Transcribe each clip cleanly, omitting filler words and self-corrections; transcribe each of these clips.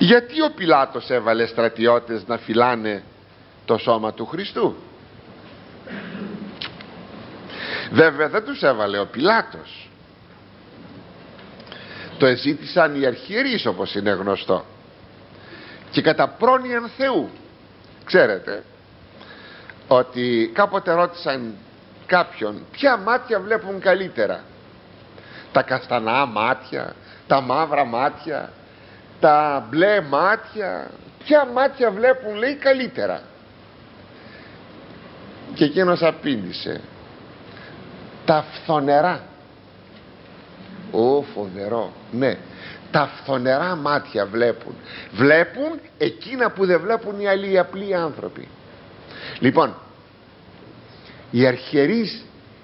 Γιατί ο Πιλάτος έβαλε στρατιώτες να φυλάνε το σώμα του Χριστού? Βέβαια δεν τους έβαλε ο Πιλάτος, το εζήτησαν οι αρχιερείς, όπως είναι γνωστό, και κατά πρόνοιαν Θεού. Ξέρετε ότι κάποτε ρώτησαν κάποιον ποια μάτια βλέπουν καλύτερα, τα καστανά μάτια, τα μαύρα μάτια, τα μπλε μάτια, ποια μάτια βλέπουν, λέει, καλύτερα? Και εκείνος απήντησε, τα φθονερά. Ω, φοβερό! Ναι, τα φθονερά μάτια βλέπουν εκείνα που δεν βλέπουν οι άλλοι, οι απλοί άνθρωποι. Λοιπόν, οι αρχιερείς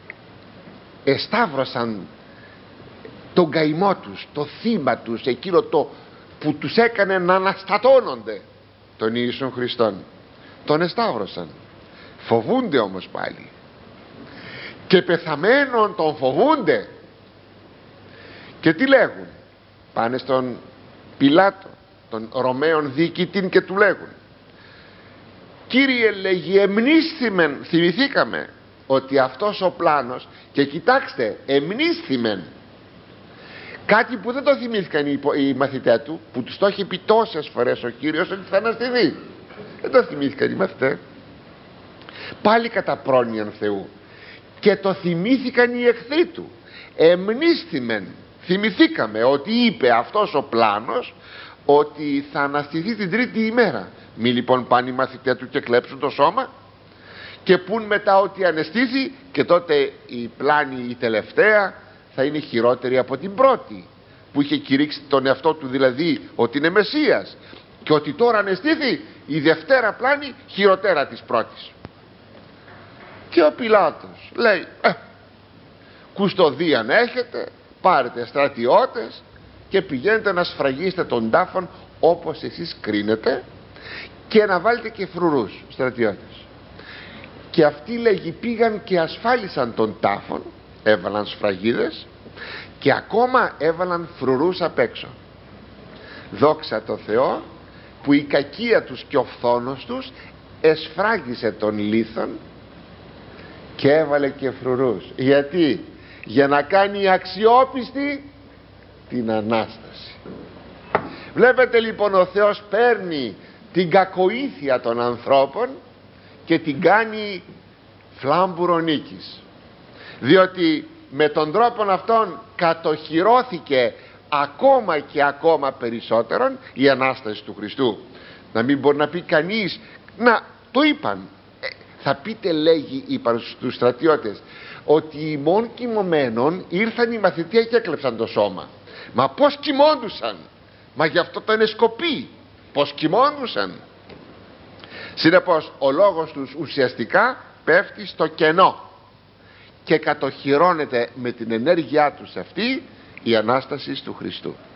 εσταύρωσαν τον καημό τους, το θύμα τους, εκείνο το που τους έκανε να αναστατώνονται, τον Ιησούν Χριστόν. Τον εσταύρωσαν. Φοβούνται όμως πάλι, και πεθαμένον τον φοβούνται. Και τι λέγουν? Πάνε στον Πιλάτο, τον Ρωμαίον διοικητή, και του λέγουν, Κύριε, λέγει, εμνήσθημεν, θυμηθήκαμε ότι αυτός ο πλάνος, και κοιτάξτε, εμνήσθημεν, κάτι που δεν το θυμήθηκαν οι μαθητές του, που τους το έχει πει τόσες φορές ο Κύριος ότι θα αναστηθεί. Δεν το θυμήθηκαν οι μαθητές, πάλι κατά πρόνοιαν Θεού. Και το θυμήθηκαν οι εχθροί του. Εμνήσθημεν, θυμηθήκαμε ότι είπε αυτός ο πλάνος ότι θα αναστηθεί την τρίτη ημέρα. Μη λοιπόν πάνε οι μαθητές του και κλέψουν το σώμα και πούν μετά ότι ανεστήθη, και τότε η πλάνη η τελευταία θα είναι χειρότερη από την πρώτη, που είχε κηρύξει τον εαυτό του δηλαδή ότι είναι Μεσσίας, και ότι τώρα ανεστήθη η δευτέρα πλάνη χειροτέρα της πρώτης. Και ο Πιλάτος λέει, κουστοδίαν έχετε, πάρετε στρατιώτες και πηγαίνετε να σφραγίσετε τον τάφον όπως εσείς κρίνετε, και να βάλετε και φρουρούς στρατιώτες. Και αυτοί, λέγει, πήγαν και ασφάλισαν τον τάφον, έβαλαν σφραγίδες και ακόμα έβαλαν φρουρούς απ' έξω. Δόξα τω Θεώ που η κακία τους και ο φθόνος τους εσφράγισε τον λίθον και έβαλε και φρουρούς. Γιατί? Για να κάνει αξιόπιστη την Ανάσταση. Βλέπετε λοιπόν, ο Θεός παίρνει την κακοήθεια των ανθρώπων και την κάνει φλάμπουρο νίκης, διότι με τον τρόπο αυτόν κατοχυρώθηκε ακόμα και ακόμα περισσότερον η Ανάσταση του Χριστού. Να μην μπορεί να πει κανείς, να το είπαν, θα πείτε, λέγει, είπαν στους στρατιώτες, ότι ημών κοιμωμένων ήρθαν οι μαθητές και έκλεψαν το σώμα. Μα πως κοιμώντουσαν? Μα γι' αυτό ήταν σκοπή, πως κοιμώντουσαν. Συνεπώς ο λόγος τους ουσιαστικά πέφτει στο κενό και κατοχυρώνεται με την ενέργειά τους αυτή η Ανάσταση του Χριστού.